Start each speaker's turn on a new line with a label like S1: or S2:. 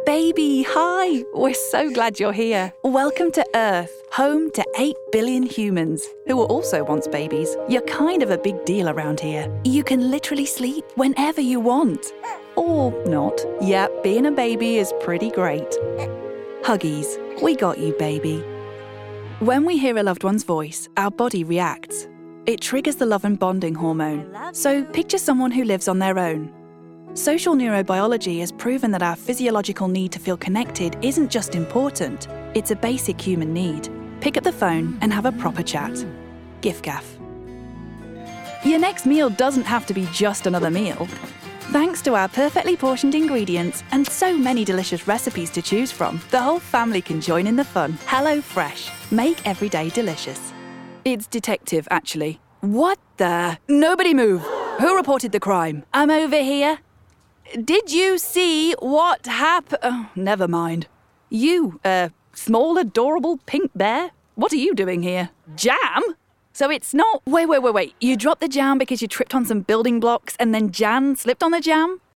S1: Baby, hi! We're so glad you're here. Welcome to Earth, home to 8 billion humans, who were also once babies. You're kind of a big deal around here. You can literally sleep whenever you want. Or not. Yeah, being a baby is pretty great. Huggies, we got you, baby. When we hear a loved one's voice, our body reacts. It triggers the love and bonding hormone. So picture someone who lives on their own. Social neurobiology has proven that our physiological need to feel connected isn't just important, it's a basic human need. Pick up the phone and have a proper chat. Giffgaff. Your next meal doesn't have to be just another meal. Thanks to our perfectly portioned ingredients and so many delicious recipes to choose from, the whole family can join in the fun. HelloFresh. Make every day delicious. It's detective, actually. What the? Nobody move! Who reported the crime? I'm over here. Did you see what happened? Oh, never mind. You, small, adorable pink bear? What are you doing here? Jam? So it's not... Wait. You dropped the jam because you tripped on some building blocks and then Jan slipped on the jam?